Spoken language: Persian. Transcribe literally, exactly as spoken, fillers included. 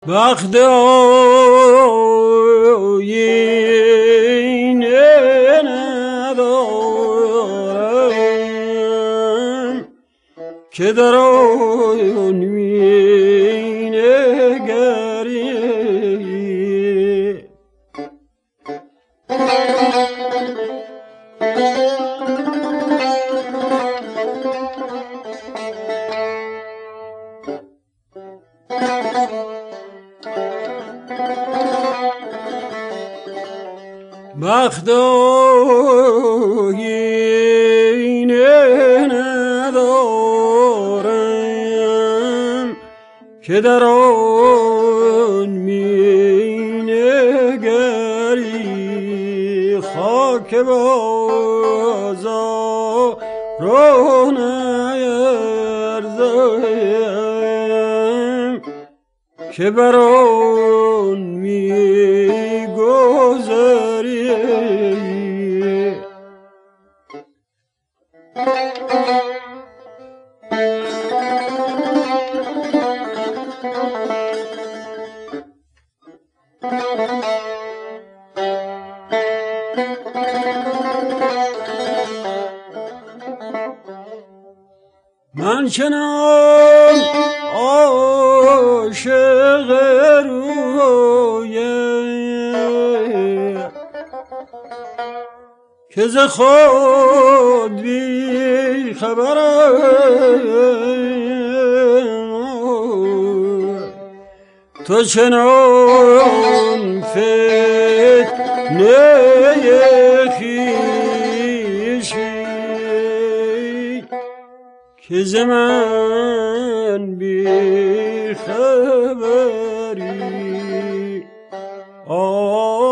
وقت آینه ندارم که در آن می نگری. وقت آینه ندارم که در آن می نگری. خاک بازاران ارزم که بر آن می گذری. من چنان عاشق رویم که ز خود بی خبرم. تو چنان فتنه خویشی که ز من بی خبری. آه